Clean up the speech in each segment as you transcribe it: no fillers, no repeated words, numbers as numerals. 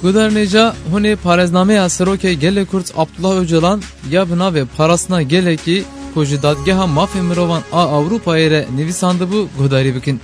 Guderneca hune parezname asroke gele Kurd Abdullah Öcalan ya bina ve parasına gele ki koji dadgeha mafya mirovan a Avrupa ere nivisandı bu gudari bikin.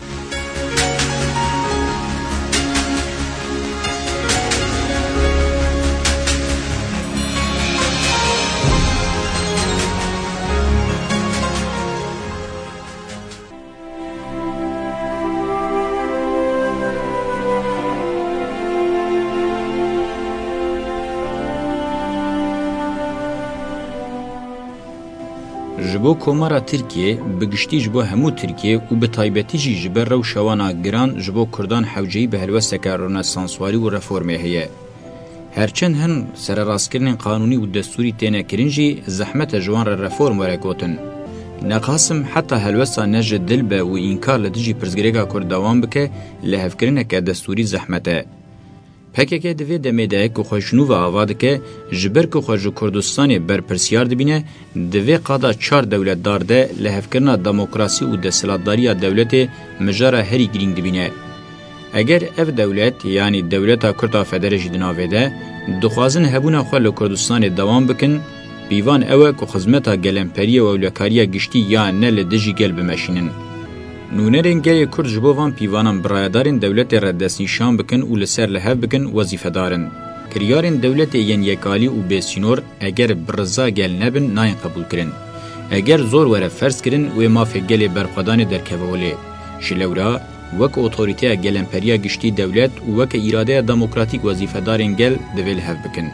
جبو کومارا ترکیه بگشتی جبو همو ترکیه و به تایبتی جی جبر رو شوانا گران جبو کردان حوجهی به هلوسک رنسانسواری و رفورمه هیه. هرچند هن سر راستکرن قانونی و دستوری تینه کرنجی زحمت جوان رفورم وره گوتن. نقاسم حتی هلوسا نجد دل به و اینکار لدیجی پرزگریگا کرد دوام بکه لحفکرنه که دستوری زحمته. پکه دوی دمیده که خوشنو و آواده که جبر که خوش کردستانی برپرسیار دبینه دوی قادا 4 دولت دارده لحفکرنا دموکراسی و دستلاتداری دولت مجاره هری گرینگ دبینه. اگر اف دولت یعنی دولت کرد فدرژی دناوه ده دخوازن هبونه خواه لکردستانی دوام بکن بیوان اوه که خزمتا گلمپری و اولکاری گشتی یا نه لدجی گل بمشینن. نونرین گلی کرد جبوان پیوانان برایدارین دولت ردست نشان بکن و لسر لحف بکن وظیفه دارن. کریارین دولت ین یکالی و بیسینور اگر برزا گل نبن ناین قبول کرن. اگر زور وره فرض کرن و مافی گلی برخوادان درکوولی. شلورا وک اوتوریته گلمپریا گشتی دولت و وک اراده دموکراتیک وظیفه دارین گل دویل لحف بکن.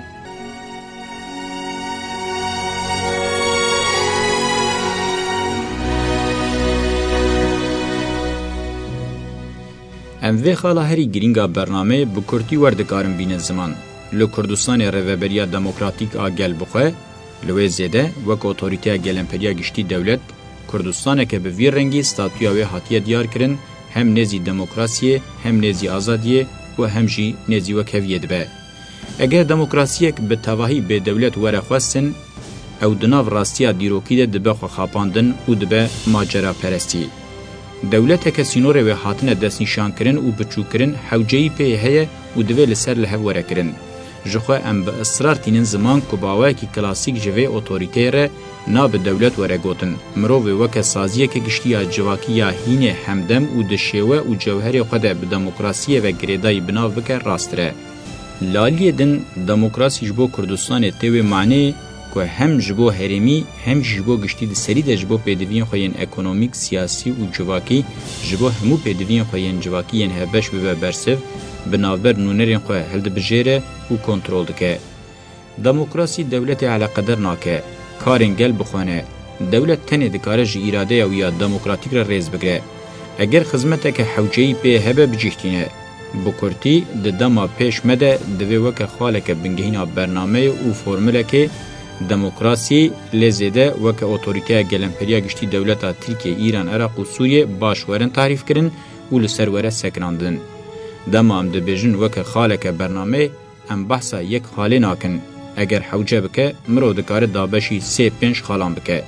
ام وی خالا هری گرینگا برنامه بکرتی وردکارن بین زمان. لکردستان روبریا دموکراتیک آگل بخواه، لوی زیده وک اوتوریته گلمپریا گشتی دولت، کردستان که به ویر رنگی ستاتویاوی حتیه دیار کرن، هم نزی دموکراسیه، هم نزی آزادیه و هم جی نزی وکویه دبه. اگر دموکراسیه به تواهی به دولت ورخواستن، او دناو راستیا دیروکی ده دبه خواپاندن و دبه ماجرا پرستی. دولت که سینور و حاطنه دست نشان کرن و بچو کرن حوجهی پی هیه و دوی لسر لحو وره کرن. جخواه ام به اصرار تینن زمان کباوه که کلاسیک جوه اوتوریته ره نا به دولت وره گوتن. مرو و وکه سازیه که گشتی جواکی یا هینه همدم و دشیوه و جوهری خوده به دموکراسیه و گریدای بناو بکه راست ره. لالیه دن دموکراسی جبو کردستان تیوی معنی که هم جبو هرمی هم جبو گشتی د سری د جبو پدوین خوین اکونومیک سیاسی و جواکی جبو همو پدوین خوین جواکی ین هبش به برسف بنابر نونرین خو هلد بجره و کنترل دکه دموکراسی دولت علی قدر ناکه کارنگل بخونه دولت تنه دکاره جی اراده او یا دموکراتیک را ریز بگره اگر خدمت که حوجهی به هبه بجیختینه بکرتی د دما پیش مده دوی وک خالک بنگهینا برنامه او فرموله که دموکراسی لزیده وک اوتوریته گلمپریا گشتی دولتا ترکیه ایران عراق و سوریه باشورن تعریف کرن و لسروره سکناندن. دما ام دبیجن وک خالک برنامه ام بحثا یک خالی ناکن اگر حوجه بکه مرو دکار دابشی 3-5 خالان بکه.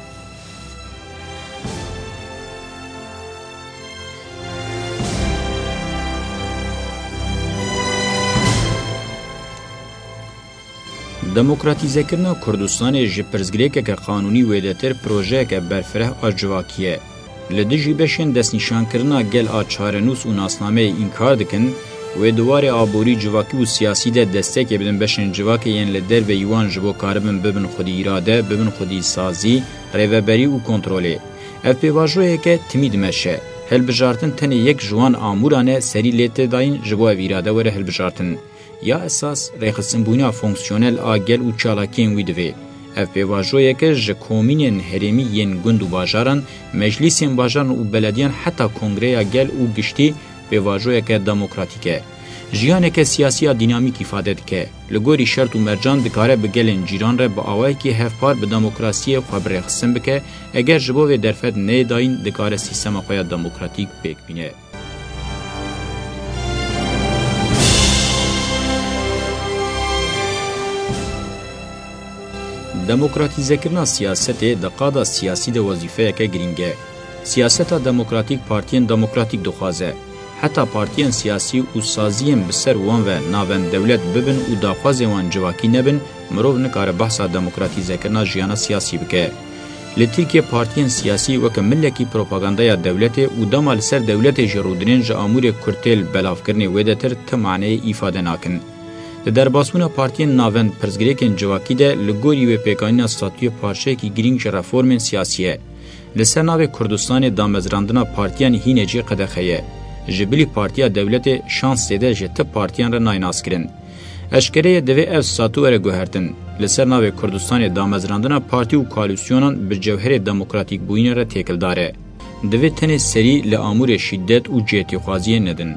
دموکراتیزه کرنا کردستان جپرزگریکه که قانونی ویدتر پروژه که برفره آجواکیه. لدجی بشین دست نشان کرنا گل آچارنوس و ناسنامه اینکار دکن و دوار آبوری جواکی و سیاسی ده دسته که بدن بشین جواکی ین لدر و یوان جبو کاربن ببن خودی اراده ببن خودی سازی ریوبری و کنترولی. اف پیواجوه که تمید مشه. هل بجارتن تنه یک جوان آمورانه سری لیت داین جبو اراده وره هل بجارتن. یا اساس رخصن بونا فونکسیونل آگل و چالاکین ویدوی. اف پیواجوه که جکومینین هرمی ین گند و باجاران، مجلیسین باجاران و بلدیان حتی کنگره آگل و گشتی پیواجوه که دموکراتیکه. جیانه که سیاسی دینامیک ifade که لگوری شرط و مرجان دکاره بگلن جیران را با آوائی که هفپار به دموکراسی خبر رخصن بکه اگر جبوه درفت نه داین دکاره سیستم خواه دموکراتیک بیک بینه. دموکراتیزه کرنا سیاست دقادا سیاسی ده وظیفه که گرینگه. سیاست دموکراتیک پارتین دموکراتیک دخوازه. حتی پارتیان سیاسی و سازیان بسر وان و ناوند دولت ببن و داخواز وان جواکی نبن مروف نکاره بحثا دموکراتیزه کرنا جیانا سیاسی بکه. لترکیه پارتیان سیاسی وک ملکی پروپاگاندایا دولت و دمال سر دولت جرودنین جا امور کرتل بلاف کرنی ویدتر تمعنی ایفاده ناکن. در باسمونا پارتیان ناوند پرزگریکن جواکی ده لگوری و پیکانینا ستاتوی پارچه کی گرینگ رفورمن سیاسیه. لسر ناو کردستان دامزراندنا پارتیان هینجی قدخیه. جبلی پارتیا دولت شانس دیده جت پارتیان را نایناس کرن. اشکره دوی اف ساتو ور گوهرتن. لسر ناو کردستان دامزراندنا پارتی و کالیسیونان به جوهر دموکراتیک بوین را تکل داره. دوی تن سری لامور شدت و جهتی خوازی ندن.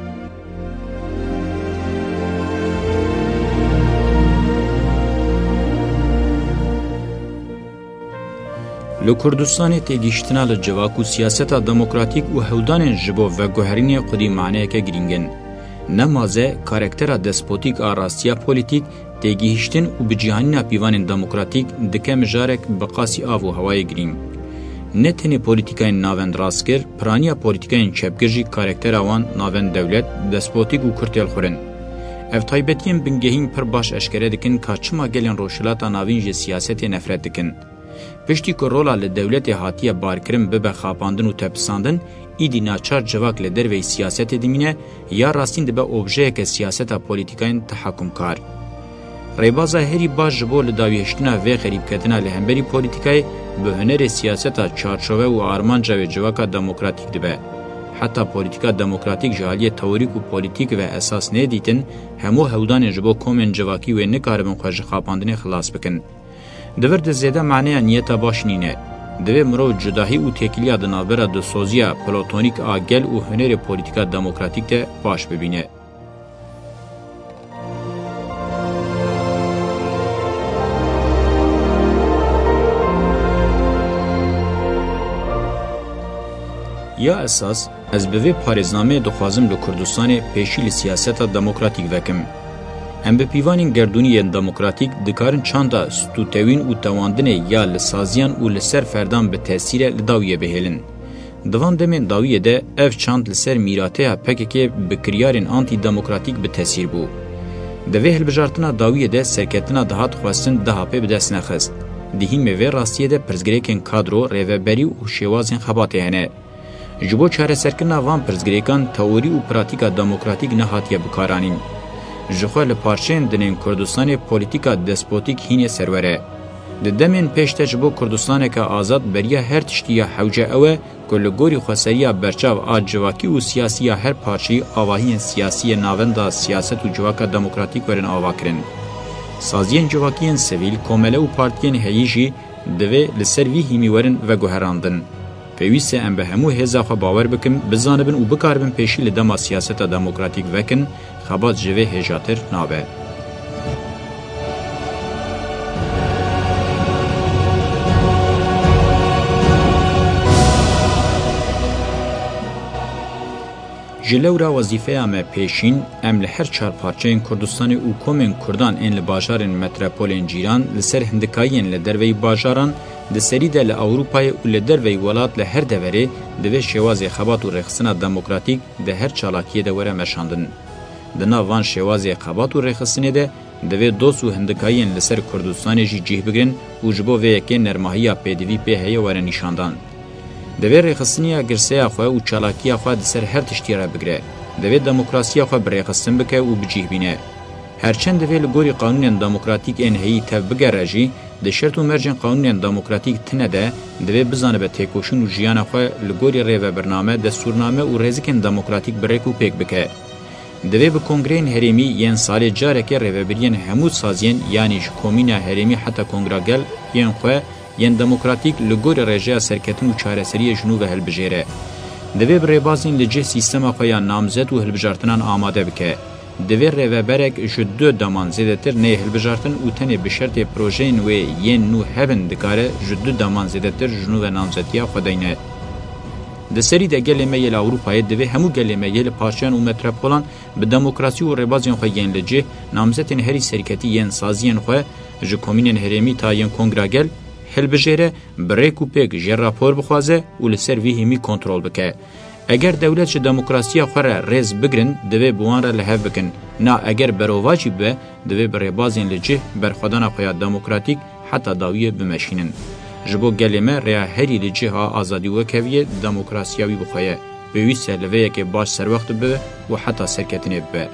لکردستان تگیشتنا لجواک و سیاست دموکراتیک و هودان جبو و گوهرین قدی معنی که گرینگن. نمازه کارکتر دسپوتیک آراستیا پولیتیک تگیشتن و بجیهانین پیوان دموکراتیک دکه مجارک بقاسی آب و هوای گرینگ. نتنی پولیتیکای ناوند راسکر، پرانیا پولیتیکای چپگرجی کارکتر آوان ناوند دولت دسپوتیک و کرتل خورن. اف تایبتین بنگهین پر باش اشکره دکن که چما گلین روشلاتا ناوینج سیاست نفرت دکن. پشتی که رولا لدولت هاتیه بارکرم ببه خاپاندن و تپساندن ایدی ناچار جواک لدروی سیاست دمینه یا راستین دبه اوبژه که سیاست پولیتیکاین تحکم کار. ریبازا هری باش جبو لداویشتنا و خریب کتنا لهمبری پولیتیکای به هنر سیاست چارچوه و آرمان جوی جواکا دموکراتیک دبه. حتی پولیتیکا دموکراتیک جهالی توریک و پولیتیک و اساس ندیتن همو هودان جبو کومن جواکی و نکاربن خوش خاپاندن خلاص بکن. دورد زیده معنی نیتا باش نینه. دوی مرو جداهی و تکیلیا دنابرا دو سوزیا پلاتونیک آگل و هنر پولیتیکا دموکراتیک ده باش ببینه. یا اساس از بوی پارزنامه دخوازم لکردستان پیشی سیاست دموکراتیک وکم. ام به پیوانین گردونی دموکراتیک دکارن چاندا ستوتوین و تواندنه یا لسازیان و لسر فردان به تاثیر لداویه بهلن. دوان دمین داویه ده اف چاند لسر میراته پکه بکریارین آنتی دموکراتیک به تاثیر بو. دوی هلبجارتنا داویه ده سرکتنا دهات خواستن دهاپه به دست نخست. دهیم وی راستیه ده پرزگریکن کادرو ریوبری و شوازین خباته هنه. جبو چاره سرکنا وان پرزگریکان تئوری و پراتیکا دموکراتیک نهاتیه بکارانین. جخوا لپارچین دنین کردستان پولیتیکا دسپوتیک هینه سروره. دمین پیشته جبو کردستان که آزاد بریا هر تشتیه حوجه اوه که لگوری خسریا برچاو آج جواکی و سیاسی هر پارچی آواهین سیاسی ناوندا سیاست و جواکا دموکراتیک ورن آوا کرن. سازین جواکیین سویل کومله و پارتیین هیجی دوی لسروی هیمی ورن و گوهراندن. پیوسته ام به همو هزا خو باور بکم بزانبن و بکاربن پیشی لدما سیاست دموکراتیک وکن خبات جوه هجاتر نابه. جلورا وظیفه ام پیشین ام لهر چار پارچین کردستان و کومن کردان این لباجارن متروپولین جیران لسر هندکایین لدروی باجاران د سری د اروپای او لدروی ولات له هر دوره د شواز خبات او رخصنه دموکراتیک د هر چالاکی د وره مشاندن د ناوان شواز خبات او رخصنه ده د دوسو هندکایین لسر کردستان جی جه بگرن او جبو و یک نرماهیا پدوی په هي وره نشاندان د رخصنه گرسه خو او چالاکی خو د سر هر تشتیره بگره د دموکراسی خو بر رخصن بک او بجه بینه هرچند د گوری قانون دموکراتیک ان هي تبگرجی د شرط و مرجن قانون دموکراتیک تنه ده دوی بزانه به تکوشن و جیان خو لګوري ریو برنامه دستورنامه او رزکن دموکراتیک بریکو پک بکه دوی به کنگرین هریمی ین سال جاره که ریو برین همو سازین یعنی کومینه هریمی حتی کنگراگل ین خو ین دموکراتیک لګوري رژه سرکتن و چارەسەری جنوب هلبجره دوی بر بازین لجه سیستم خو یا نامزد و هلبجارتنان آماده بکه دوی ریوبرک جدو دامان زیدتر نه هلبجارتن او تنه به شرط پروژین و ین نو هبن دکاره جدو دامان زیدتر جنوب نامزدیا خودینه د سری د گلمه یل اروپای دوی همو گلمه یل پارچان او متروپولان به دموکراسی او ریبازین خو ین لجه نامزدن هری شرکتی ین سازین خو ج کومینن هرمی تا ین کنگراگل هلبجره بریکو پک ج راپور بخوازه او لسر وی همی کنترل بکه اگر دولت چه دموکراسی خوره ریز بگرن دوی بوان را لحف بکن نا اگر برواجی به دوی بربازین لجه برخودان خویا دموکراتیک حتی داویه بمشینن جبو گلیمه ریا هری لجه ها آزادی و کویه دموکراسیاوی بخواه بویسته لویه که باش سر وقت به و حتی سرکتنه به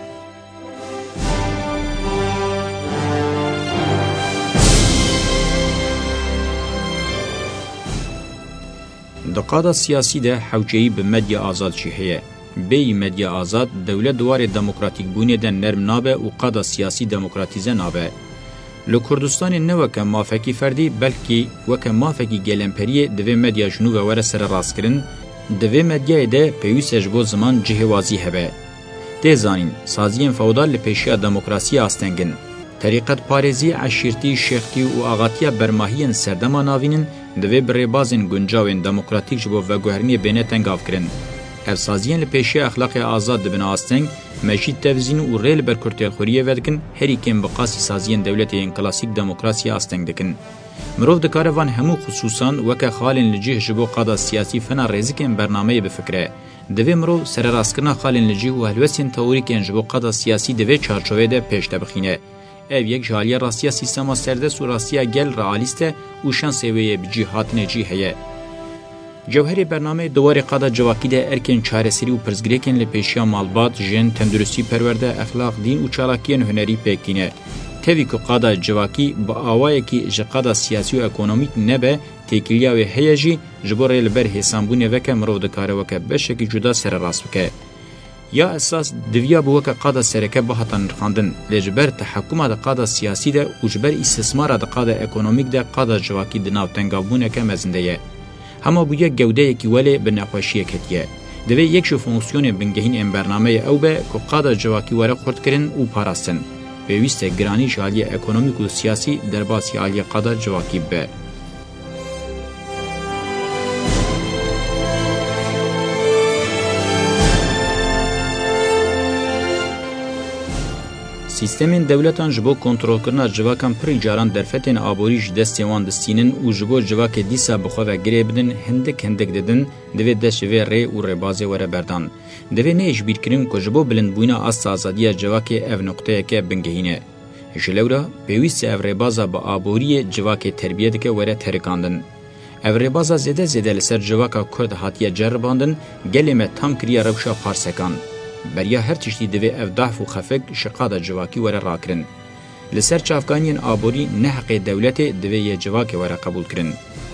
دقادا سیاسی ده حوجهی به مدیا آزاد جیهیه. بی مدیا آزاد دولت دوار دموکراتیک بونه ده نرم نابه و قادا سیاسی دموکراتیزه نابه. لکردستان نه وکه مافکی فردی بلکه وکه مافکی گلمپریه دوی مدیا جنوب وره سر راست کرن دوی مدیا ده پیویسش بو زمان جهوازی هبه. ده زانین سازین فودال لپیشیا دموکراسی آستنگن. طریقت پارێزی عشیرتی شێختی و ئاغاتیە بەرماهیەن سەردەما ناوینن دەوێ بڕێبازên گونجاوên دموکراتیک ji bo veguherînê bêne tengavkirin. Evsaziyên li pêşiya exlaqê azad dibin asteng, mejî tevzîn û rê li ber kurtêlxwiriyê vedikin, herîkên bi qasî saziyên dewletê klasîk demokrasiyê asteng dikin. Mirov dikare van hemû xusûsan weke xalên li cih ji bo qada siyasî fena rêzikên bernameyê bifikire. Divê mirov sererastkirina xalên li cih û helwestên teorîkên ji bo qada siyasî divê çarçovê de pêş de bixîne. ev yek jaliya rastiya sistema serdes û rastiya gel realîst e û şansêweyê bi cîhatine cî heye. Cewherê bernameyê duwarê qada civakî de erkên çareserî û pirzgirêkên li pêşiya malbat, jin, tenduristî perwerde, exlaq, dîn û çalakiyên hunerî pêktîne. Tevî ku qada civakî bi awayekî ji qada siyasî û ekonomîk nebe, têkiliya wê heye jî ji bo rê li ber hêsanbûnê veke mirov dikare weke beşekî cuda sererast bike. Ya esas divya bu vaka qada sereke bahatan nirxandin li ji ber tehekkuma de qada siyasî de û ji ber istismara de qada ekonomîk de qada civakî di nav tengavbûneke mezin de ye. Hema bûye gewdeyekî welê bi nexweşiyek hetiye. Divê yek ji fonksiyonên bingehîn ên bernameyê ew be ku qada civakî were xurtkirin û parastin. Pêwîst e giranî ji aliyê ekonomîk û siyasî derbasî aliyê qada civakî be. Sistemên devletan ji bo kontrolkirina civakan pirî caran derfetên aborî ji destê wan distînin û ji bo civakê dîsa bi xwe ve girê bidin hindik didin divê dest ji vê rê û rêbazê were berdan. Divê nehêjbîrkirin ku ji bo bilindbûyina asta azadiya civakê ev noqteyeke bingehîne. Ji lewra pêwîst e ev rêbaza bi aboriyê civakê terbiye dike were terikandin. Ev rêbaza zêde li ser civaka Kurd hatiye ceribandin, gelê me tam kiriya rewşa parsekan. Beriya her tiştî divê ev dahf û xefek ji qada civakî were rakirin. Li ser çavkaniyên aborî neheqê dewletê divê yê civakê were qebûl kirin.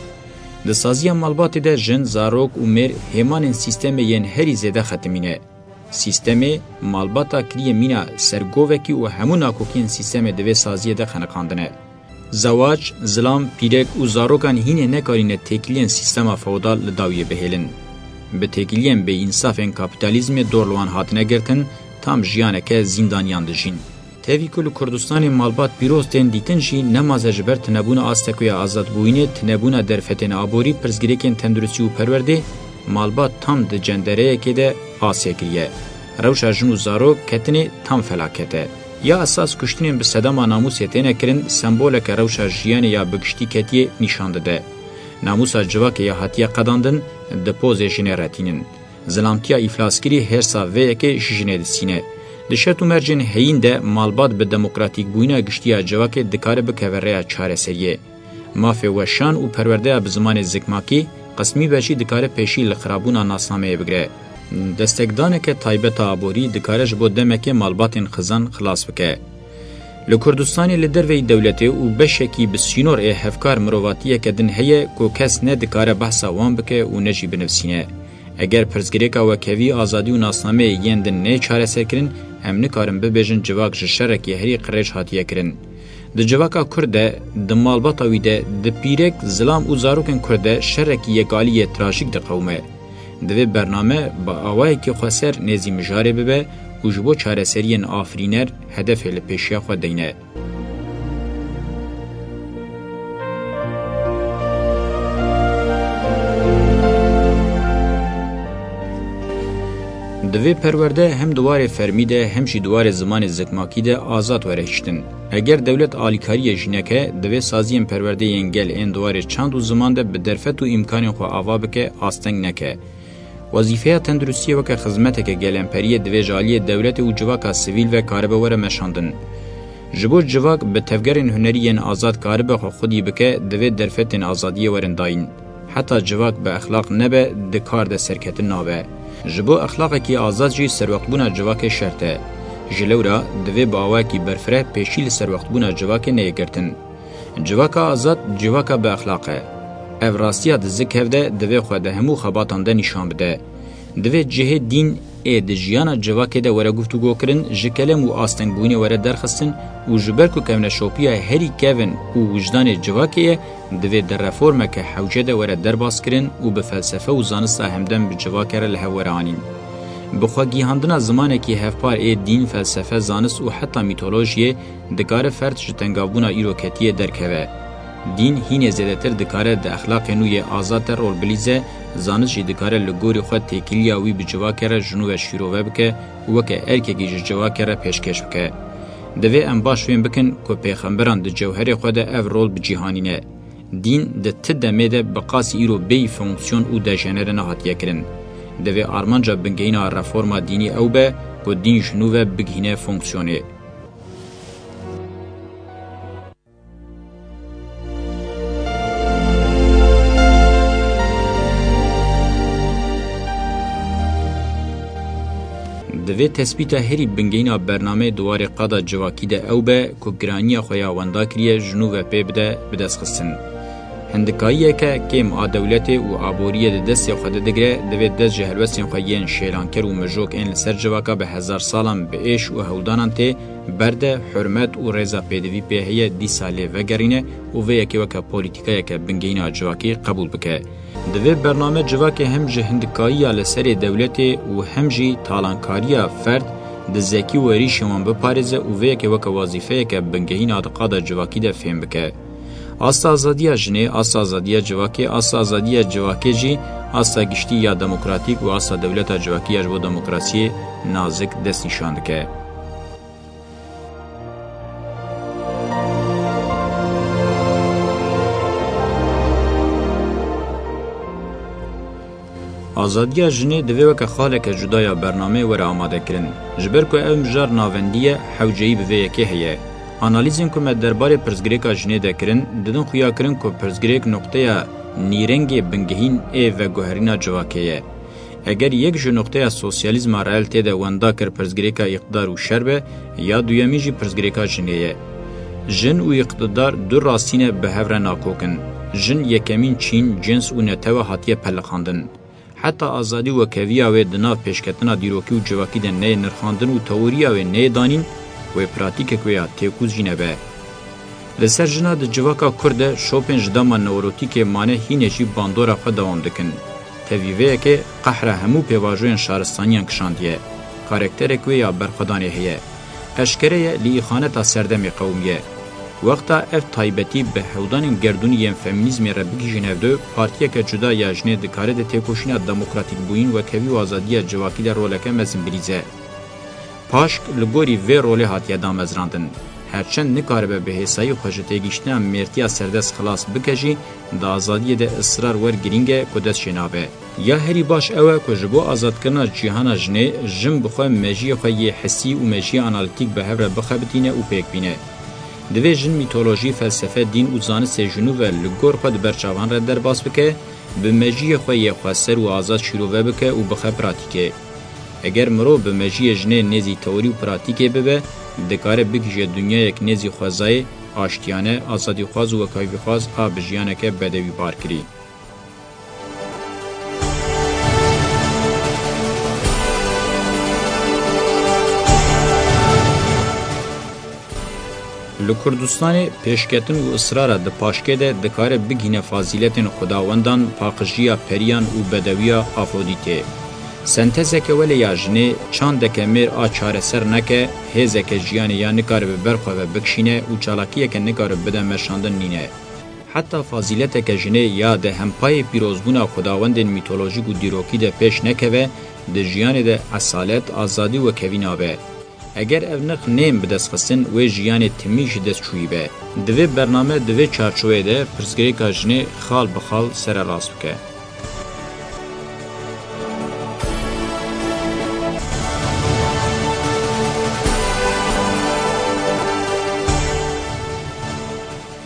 Di saziya malbatê de jin, zarok û mêr hêmanên sîstemê yên herî zêde xetimîne. Sîstemê malbata kiriye mîna sergovekî û hemû nakokiyên sîstemê divê saziyê de xeniqandine. Zewac, zilam, pîrek û zarokan hînê nekarîne têkiliyên sîstema feodal li dawiyê bihêlin. Bi têkiliyên bêînsafên kapitalizmê dorluwan hatine girtin, tam jiyaneke zîndaniyan dijîn. Tevî ku li Kurdistanê malbat pîroz tên dîtin jî nemaze ji ber tinebûna astekoya azadbûyînê, tinebûna derfetên aborî, pirzgirêkên tenduristî û perwerdê, malbat tam di cendereyekê de asê kiriye. Rewşa jin û zarok ketine tam felakete. Ya esas kuştinên bi sedema namûsê têne kirin, semboleke rewşa jiyanê ya bigiştî ketiye nîşan dide. Namusa civakê ya hatiye qedandin, di pozê jinê retînin. Zilamtiya îflaskirî hersa vêyekê ji jinê disîne. Di şert û mercên heyîn de malbat bi demokratîk bûyîna giştiya civakê dikare bikeve rêya çareseriyê. Mafê weşan û perwerdeya bi zimanê zikmakî, qismî veşî dikare pêşî li xirabûna nasnameyê bigire. Destekdaneke taybeta aborî dikare ji bo demekê malbatên xizan xilas bike. Li Kurdistanê li derveyî dewletê û beşekî bi sînor ê hevkar mirovatiyeke din heye ku kes ne dikare behsa wan bike û ne jî binivîsîne. Eger pirzgirêka wekevî azadî û nasnameyê yên din nê çareserkirin, em nikarin bibêjin civak ji şerekî herî qirêj hatiye kirin. Di civaka Kurd de, di malbata wî de, di pîrek, zilam û zarokên Kurd de şerekî yekaliyê trajîk diqewme. Divê bername bi awayekî xweser nêzî mijarê bibe û ji bo çareseriyên afrîner hedefê li pêşiya xwe deyne. Divê perwerde hem duwarê fermî de hem jî duwarê zimanê zikmakî de azad were hiştin. Eger dewlet alîkariyê jineke, divê saziyên perwerdeyên gel ên duwarê çand û ziman de bi derfet û îmkanên xwe ava bike, asteng neke. وظیفه تندرستی وک خدمت که گلمپری دوی جالی دولت و جواکا سیویل و کاربه وره مشاندن. جبو جواک به تفگرین هنرین آزاد کاربه خودی بکه دوی درفتین آزادی ورنداین. حتی جواک به اخلاق نبه دکار ده سرکت نابه. جبو اخلاق کی آزاد جی سروقت بونا جواک شرطه. جلورا دوی باوا کی برفره پیشیل سروقت بونا جواک نیگرتن. جواک آزاد جواک به اخلاقه. افراستیا دزک هفته دوی خود همو خباتان ده نشان بده. دوی جهه دین د جیانا جواکه ده وره گفتگو کرن جکلم و آستنگبونی وره درخستن و جبر کو کمنا شوپیا هری کوین و وجدان جواکه دوی در رفورمه که حوجه ده وره درباس کرن و به فلسفه و زانسته همدن به جواکه ره لهورانین. بخواگی هندنا زمانه که هفپار دین فلسفه زانست و حتی میتولوژیه دکار فرد جتنگابونا ایروکتیه درکوه. دین هینه زیادتر دکاره د اخلاق نوی آزاد رول بلیزه زانش جی دکاره لگوری خود تکیلیا وی بجواکره جنوب شیروه بکه وکه ارکگی جواکره پیشکش بکه. دوی ام باش وین بکن که پیغمبران د جوهر خود او رول بجیهانینه. دین د تدمه ده بقاسی ایرو بی فونکسیون او ده جنره نهاتیه کرن. دوی آرمانجا بنگینا رفورما دینی او به که دین جنوب بگینه فونکسیونه. دوی تثبیت هری بنگینا برنامه دوار قادا جواکی ده او به که گرانی خویا وندا کریه جنوب پی بده بدست خستن. هندکاییه که کم آدولت و آبوریه ده دستی خود دگره دوی دست جهلوستین خویین شیلانکر و مجوک این لسر جواکا به 1000 سالم به ایش و هودانان ته برده حرمت و رضا پیدوی پیهیه دی ساله وگرینه و وی اکی وکا پولیتیکایه که بنگینا جواکی قبول بکه. دوی برنامه جواک هم جه هندکایی لسر دولت و هم جه تالانکاری فرد ده زکی و ریشمان بپارزه و وی که وک وظیفه که بنگهین آدقاد جواکی ده فهم بکه. آسا آزادی جنه، آسا آزادی جواکی، آسا آزادی جواکی جی، آسا گشتی یا دموکراتیک و آسا دولت جواکی اجبو دموکراسی نازک دست نشانده که. آزادی جنه دوی وک خالق جدای برنامه ور آماده کرن. جبر کو او مجار ناوندیه حوجهی به یکی هیه. آنالیزین که من درباره پرزگریکا جنه دکرن ددن خویا کرن که پرزگریک نقطه نیرنگ بنگهین و گوهرینا جواکیه. اگر یک جو نقطه سوسیالیزم رالته ده وندا کر پرزگریکا اقتدار و شربه یا دویمی جی پرزگریکا جنه. جن و اقتدار دو راستینه به هفره ناکوکن. جن یکمین چین جنس و نتوه حتیه پلخاندن. حتی آزادی و کویا و دناف پیشکتنا دیروکی و جواکی ده نه نرخاندن و توریا و نه دانین و پراتیک کویا تیکوز جینه به. لسر جنا ده جواکا کرده شوپن جداما نوروتیک مانه هینشی باندورا خود دوام دکن. تویوه که قهر همو پیواجوین شارستانیان کشاندیه. کارکتر کویا برخدانه هیه. اشکره لی خانتا سردم قومیه. وقتا اف تایبتی به هودان گردونی فمینیزم ربکی جنوده پارتیه که جدا یا جنه دکاره ده تیکوشین دموکراتیک بوین و کوی و آزادی جواکی ده رولکه مزن بریزه. پاشک لگوری وی روله هاتیه دام ازراندن. هرچند نکاره به حسایی خوشته گیشتن مرتیا سردست خلاص بکجی دا آزادی ده اصرار ور گرینگه کدست شنابه. یا هری باش اوه که جبو آزاد کرنا جیهانا جنه جم بخواه مجی خواه حسی و مجی آنالیتیک به هفره بخبتینه و پیک بینه. دوی جن میتولوژی فلسفه دین و زانست جنوب لگور خود برچاوان را در باس بکه به مجی خواه خواستر و آزاد شروع بکه و بخواه پراتیکه. اگر مرو به مجی جنه نزی تئوری و پراتیکه ببه دکاره بکیجه دنیا یک نزی خوازای آشتیانه آزادی خواز و کایفی خواز آب جیانه که بدوی بار کری. لکردستان پیشکتن و اصرار ده پاشکه ده دکاره بگینه فاضیلتن خداوندان پاقجیا پریان و بدویا آفودیته. سنتزه که ولی یاجنه چند که میر آچاره سر نکه هزه که جیانه یا نکاره به برخواه بکشینه و چالاکیه که نکاره بده مرشاندن نینه. حتی فاضیلت که جنه یا ده همپای پیروزبونا خداوندن میتولوژیک و دیروکی ده پیش نکوه ده جیانه ده اصالت آزادی و کوینابه. اگر اونق نیم بدست خستن و جیان تمیش دست چوی به. دوی برنامه دوی چارچوه ده پرسگری که جنه خال بخال سر راست بکه.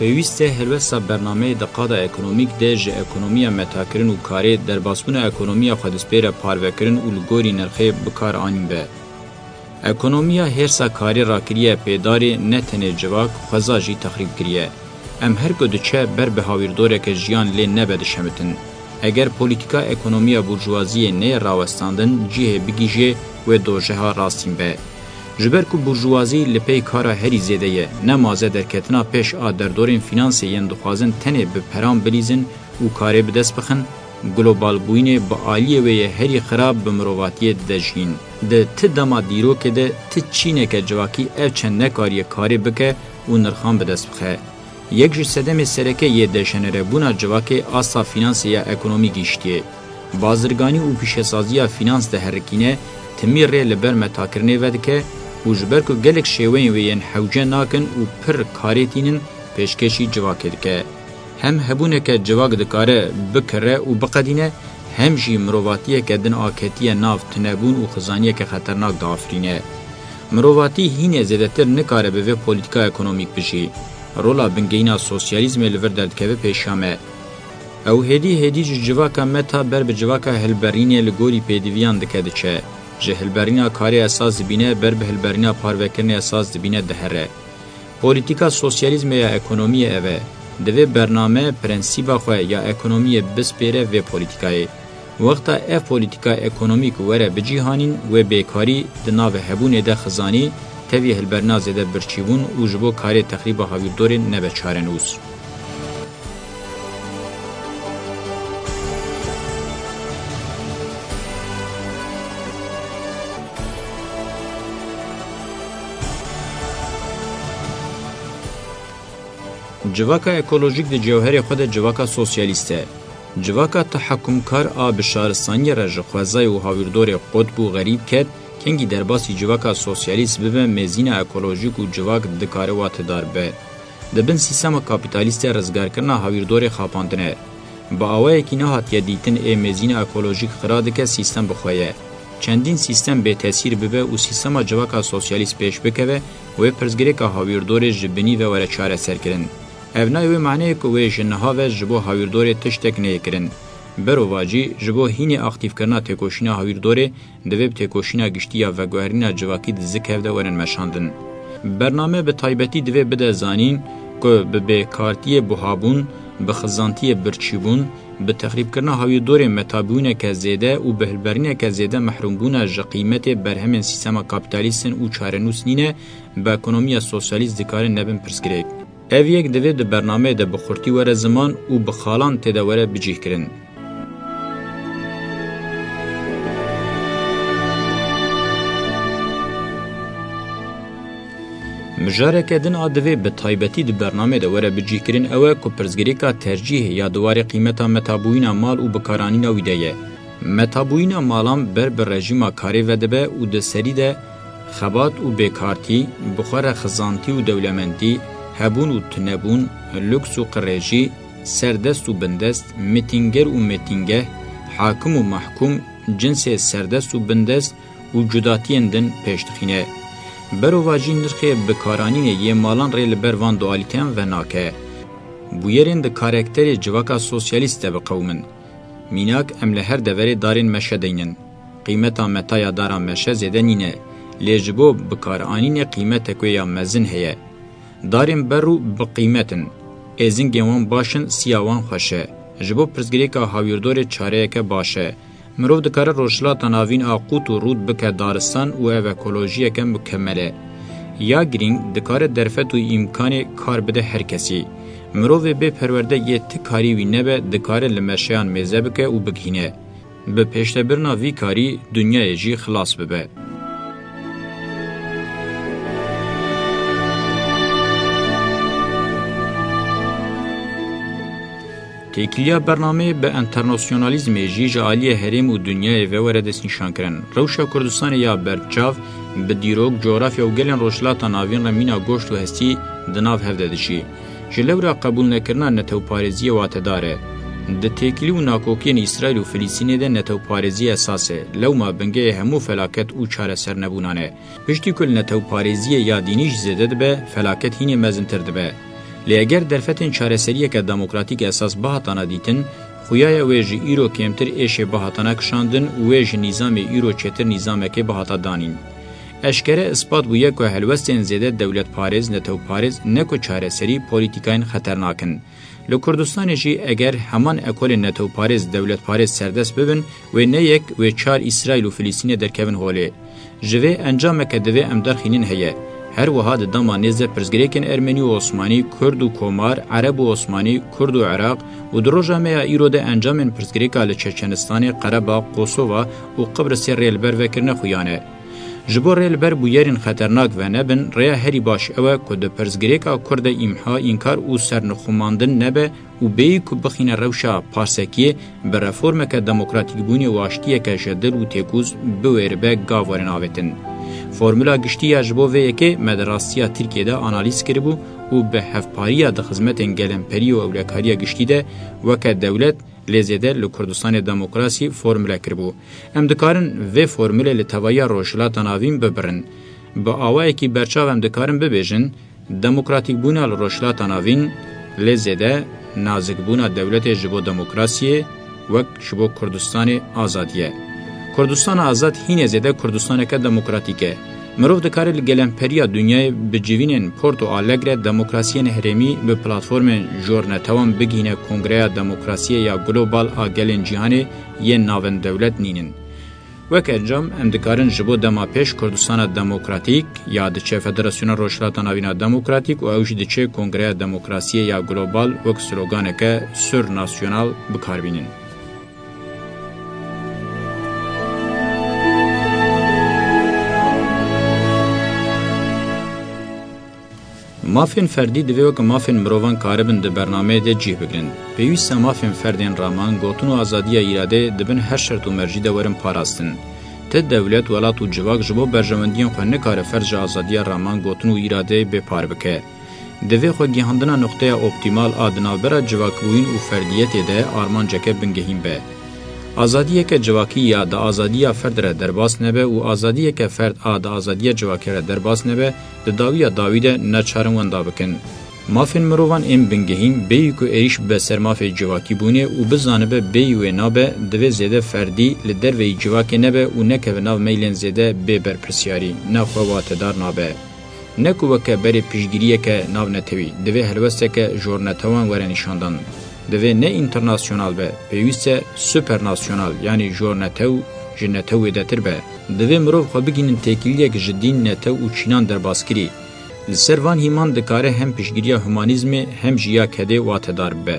پیوسته هلوسا برنامه د قاده اکونومیک ده ژ اکونومیا متاکرین و کاری درباسبون اکونومیا خودسپیر پاروکرین و لګوري نرخه بکار انیم به اکونومیا هرسا کاری راکریه پیداری نتنه جواک خزاجی تخریب کریه ام هر کو دچه بر به هاویردوره که جیان لی نبد شمتن اگر پولیتیکا اکونومیا بورژوازی نه راوستاندن جیه بگیجه و دوجها راستین به جبر کو بورژوازی لپی کارا هری زیده یه نمازه درکتنا پیش آدردورین فینانسی ین دخوازن تنه به پرام بلیزن و کاری بدست بخن گلوبال بوینه با آلیه وی هری خراب بمروواتی دجین ده ت دما دیرو که ده ت چینه که جواکی او چند نکاری کاری بکه و نرخان بدست بخه یک جسدم سرکه یه دشنره بونا جواکی آسا فینانس یا اکونومی گیشتیه بازرگانی و پیشسازی فینانس ده هرکینه تمیر ری لبر متاکرنه ودکه و جبر که گلک شیوین وین حوجه ناکن و پر کاریتینن پیشکشی جواکی دکه هم هبونه که جواک دکاره بکره و بقدینه هم جی مرواتیه که دن آکتیه ناف تنبون و خزانیه که خطرناک دافرینه مرواتی هینه زیدتر نکاره به پولیتیکا اکونومیک بشی رولا بنگینا سوسیالیزم لور دردکوه پیشامه او هدی جواکا متا بر به جواکا هلبرینه لگوری پیدویان دکه دچه جه هلبرینا کاری اساس بینه بر به هلبرینا پاروکرنه اساس بینه دهره پولیتیکا سوسیالیزم یا اکونومی اوه دوی برنامه پرنسیبا خواه یا اکونومی بسپیره و پولیتیکای وقتا اف پولیتیکا اکونومیک وره بجیهانین و بیکاری دناو هبونه ده خزانی تاوی هلبرنا زیده برچیبون و جبو کاری تخریب هاویردور نبه چارنوز. جواکا اکولوژیک ده جوهر خود جواکا سوسیالیسته. جواکا تحکمکار آب شارستانی رجخوزای و هاویردور قطب و غریب کد کنگی درباسی جواکا سوسیالیست ببه مزین اکولوژیک و جواک دکاره واتدار به. دبن سیستم کابیتالیست رزگار کرنا هاویردور خاپاندنه. با آوه که نهات یدیتن مزین اکولوژیک خراده که سیستم بخواه. چندین سیستم به تاثیر ببه و سیستم جواکا سوسیالیست پیش بکوه و پرزگری که هاویردور جبنی و وره چاره سر کرن. evnayê mعنeyê ku wê ji niha ve ji bo hawîrdorê tiştek neyêkirin. Berova jî ji bo hînê aktivkirina têkoşîna hawîrdorê divê bi têkoşîna giştî ya veguherîna civakî di zikev de werin meşandin. Bername bi taybetî divê bide zanîn ku bi bêkartiyê buhabûn, bi xizantiyê birçîbûn, bi texrîbkirina hawîrdorê metabûneke zêde û bi hilberîneke zêde mehrûmbûna ji qîmetê berhemên sîstema kapîtalîstin û çarenûs nîne bi ekonomiya sosyalîst dikarin nebin pirsgirêk. ev yek divê di bernameyê de bi xurtî were ziman û bi xalan têde were bicîhkirin. Mijareke din a divê bi taybetî di bernameyê de were bicîhkirin ew e ku pirsgirêka tercîh ya diwarê qîmeta metabûyîna mal û bikaranîna wî de ye. Metabûyîna malan ber bi rejîma karê vedibe û di serî de xebat û bêkartî, bi xwe re xizantî û dewlemendî, hebûn û tunebûn, lüks û qirêjî, serdest û bindest, mitînger û metîngeh, hakim û mahkum, cinsê serdest û bindest û cudatiyên din pêş dixîne. Berova jî nirxê bikaranînê yê malan rê li ber van dualîteyan venake. Bûyerên di karakterê civaka sosyalîst de biqewmin. Mînak em li her deverê darên meşe deynin. Qîmeta metaya dara meşe zêde nîne. Lê ji bo bikaranînê qîmetek wê ya mezin heye. Darên berû bi qîmetin. Êzingên wan başin, siya wan xweş e. Ji bo pirsgirêka hawîrdorê çareyeke baş e. Mirov dikare rojhilata navîn a qût û rûd bike daristan û ev ekolojiyeke mukemmel e. Ya girîng dikare derfet û îmkanê kar bide her kesî. Mirovê bêperwerde yê ti karî wî nebe dikare li meşeyan mêze bike û bigihîne. Bi pêştebirina vî karî dunyayê jî xilas bibe. Têkiliya bernameyê bi internasyonalîzmê jî ji aliyê herêm û dunyayê ve were destnîşankirin. Rewşa Kurdistanê ya berçav bi dîrok, coğrafya û gelên rojhilata navîn re mîna goşt û hestî di nav hev de dişî. Ji lewra qebûlnekirina netewparêziyê watedar e. Di têkilî û nakokiyên İsraîl û Filîstînê de netewparêzî esas e. Lewma bingehê hemû felaket û çareser nebûnan e. Piştî ku li netewparêziyê ya dînî jî zêde dibe, felaket hînê mezintir dibe. لی اگر درفتین چارەسەریە که دموکراتیک اساس بهاتانا دیتن خویای ویج ایرو کمتر ایش بهاتانا کشاندن ویج نظام ایرو چتر نظام که بهاتا دانین. اشکره اثبات بویه که هلوستین زیده دولت پارێز نتو پارێز نکو چارەسەری پولیتیکاین خطرناکن. ل کردستان جی اگر همان اکول نتو پارێز دولت پارێز سردست ببن و نه یک و چار اسرائیل و فلسطین درکبن هوله. جوه انجام که دوه امدار خینین هیه. هر وها د دما نزد پرزګریکن ارمنی او عثماني کرد او کومار عرب او عثماني کرد او عراق او دروجامه ایرو د انجامن پرزګریکا له چچنستان قرهباغ کوسووا او قبرص ریلبر وکرنه خویانه جبور ریلبر بو یرین خطرناک و نبن ریا هری باش او کو د پرزګریکا کرد امها انکار او سرنخوماندن نبه او به کو بخینه روشا پارسکی به رفورم که دموکراتیک بونی واشتیه که جدل او تکوز بویربه گاورن اوتن فرمولا گشتی اجبو و یکی مدرسیا ترکیه ده آنالیز کربو و به هفپاریا ده خدمتین گلمپری و اولکاریا گشتی ده وکه دولت لزیده لکردستان دموکراسی فرمولا کربو. ام دکارن و فرمولا لتوایا روشلات ناوین ببرن. با آوائی که برچاو ام دکارن ببیجن دموکراتیک بونا لروشلات ناوین لزیده نازک بونا دولت جبو دموکراسی وک جبو کردستان آزادیه. کردستان آزاد هینه زده کردستان که دموکراتیکه. مروف دکاره لگلمپریا دنیای بجوینین پورتو آلگره دموکراسی نهرمی به پلاتفورم جورنتوان بگینه کنگره دموکراسی یا گلوبال آگلین جهانی یه ناون دولت نینن. وک انجام ام دکارن جبو دما پیش کردستان دموکراتیک یا دچه فدراسیون روشلاتان آوینا دموکراتیک و اوش دچه کنگره دموکراسی یا گلوبال وک سلوگانه که سر ناسیونال بکاربینن. مافین فردی دوی که مافین مروان کاربن ده برنامه ده جیه بگرن. پیویست مافین فردین رامان گوتن و آزادی ایراده دبن هر شرط و مرجی ده ورن پاراستن. ته دولت ولات و جواک جبو برجمندین خو نکار فرج آزادی رامان گوتن و ایراده به پار بکه. دوی خو گیهاندنا نقطه اپتیمال آدنا برا جواکبوین و فردیت ده آرمان جکه بنگهیم به. آزادی که جواکی یا د آزادی فرد را درباس نبه و آزادی که فرد د آزادی جواکی را درباس نبه د داوی داوید نچارن وندا بکن. مافین مروان ام بنگهیم بیو کو ایش به سرماف جواکی بونه و بزانبه بیو نابه دوی زیده فردی لدر وی جواکی نبه و نکه ناو میلن زیده به برپرسیاری نخوات دار نابه. نکو وکه بری پیشگیریه که ناو نتوی دوی هلوسته که جورنتوان ور نشاندن. دوی نه اینترناسیونال به پیوسته سوپرناسیونال یعنی جورنتو جنتو دتر به دوی مروف خو بگینن تکیلیه که جدین نتو و چینان در باسکری لسروان هیمان دکاره هم پیشگیری هومانیزم هم جیا کده واتدار به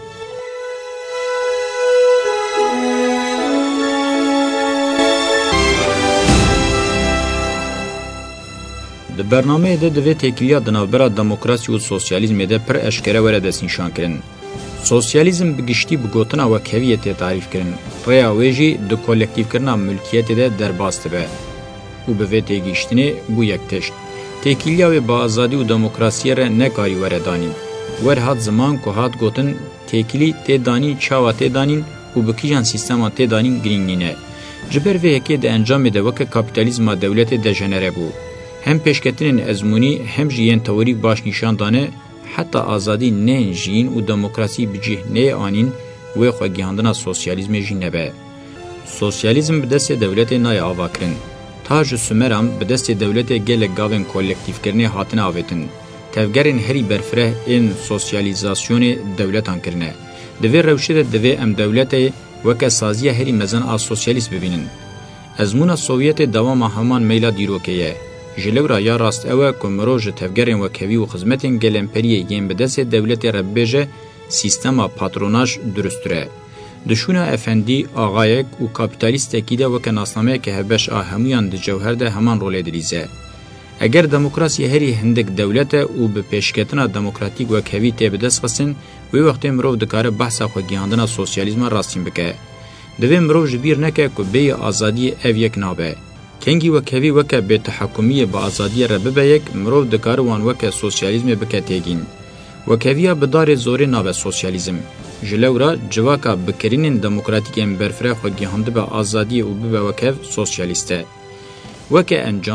د برنامه ده دوی تکیلیه دنابرا دموکراسی و سوسیالیزم ده پر اشکره ورده نشان کرن سوسیالیزم بگشتی بگوتنا و کویت تعریف کرن ریا ویجی دو کولکتیو کرنا ملکیت ده درباست به او به وی تیگیشتنی بو یک تشت تکیلیا و با آزادی و دموکراسی را نکاری وردانین ور هات زمان که هات گوتن تکیلی تی دانین چاوا تی دانین و بکیجان سیستما تی دانین گرینگینه جبر وی یکی ده انجام ده وکه کپیتالیزم دولت دژنره بو هم پیشکتنین ازمونی هم جیین توریک باش نشان دانه حتی آزادی نه جین و دموکراسی بجه نه آنین و خو گیاندنا سوسیالیزم جین به سوسیالیزم به دست دولت نه آوا کرن تاج سومرام به دست دولت گل گاون کولکتیو کرنه هاتن اوتن تفگرین هری برفره این سوسیالیزاسیون دولتان کرنه دوی روشه دوی ام دولت وک سازی هری مزن از سوسیالیست ببینن ازمون سوویت دوام همان میلا دیروکیه جلورا یا راست اوه کمروج تفگرین و کوی و خدمتین گلمپریه یم به دست دولت ربیجه سیستما پاتروناج درستره. دشونه افندی آقایک و کابیتالیست اکیده و که ناسنامه که هبش آهمیان ده جوهر ده همان رول دلیزه. اگر دموکراسی هری هندک دولت و به پیشکتنا دموکراتیک و کوی تی بدست خستن وی وقت مروف دکاره بحثا خو گیاندنا سوسیالیزم راستین بکه. دوی مروف جبیر نکه که بی آزادی او یک نابه. کنگی و کوی وکه به تحکمی با آزادی را ببیک مروف دکاروان وکه سوسیالیزم بکه تیگین. و کویا بدار زوری ناو سوسیالیزم. جلورا جواکا بکرینین دموکراتیک ام برفره خو گیهانده به آزادی و به وکه سوسیالیسته. وکه انجام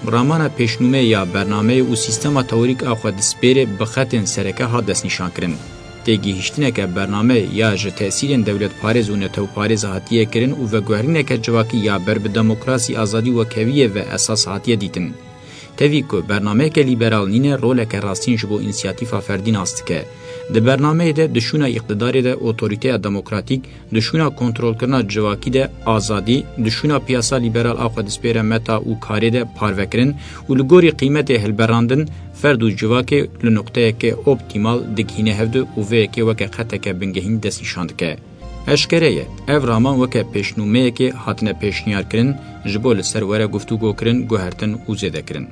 رامانا پیشنومه یا برنامه و سیستما تئوریک آخوا دسپیره بخطن سرکه ها دست نشان کرن. تگیهشتنه که برنامه یا ج تأثیر دولت پارز و نتو پارز هاتیه کرن و وگوهرینه که جواکی یا بر به دموکراسی آزادی و کویه و اساس هاتیه دیتن. تاوی که برنامه که لیبرال نینه رول که راستین جبو انسیاتیفا فردین است که ده برنامه ده دشونا اقتدار ده اوتوریته دموکراتیک دشونا کنترل کرنا جواکی ده آزادی دشونا پیاسا لیبرال آخوا دسپیره متا و کاری ده پاروکرن و لگوری قیمت هلبراندن فرد و جواکی لنقطه که اپتیمال دگهینه هفده و وی که وکه خطه که بنگهین دست نشاند که اشکره او رامان وکه پیشنومه که حتنه پیشنیار کرن جبو لسر وره گفتگو کرن گوهرتن و زیده کرن.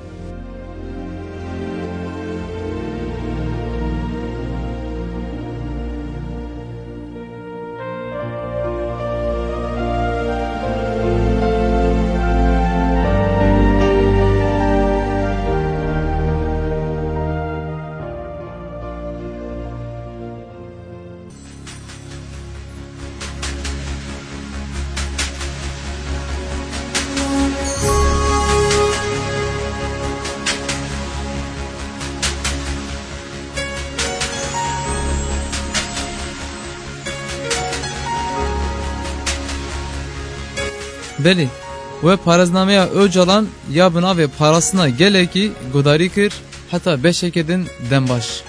بلی و پارزنامه Öcalan ya buna ve parasına geleki godari kır hatta beşekedin dembaş.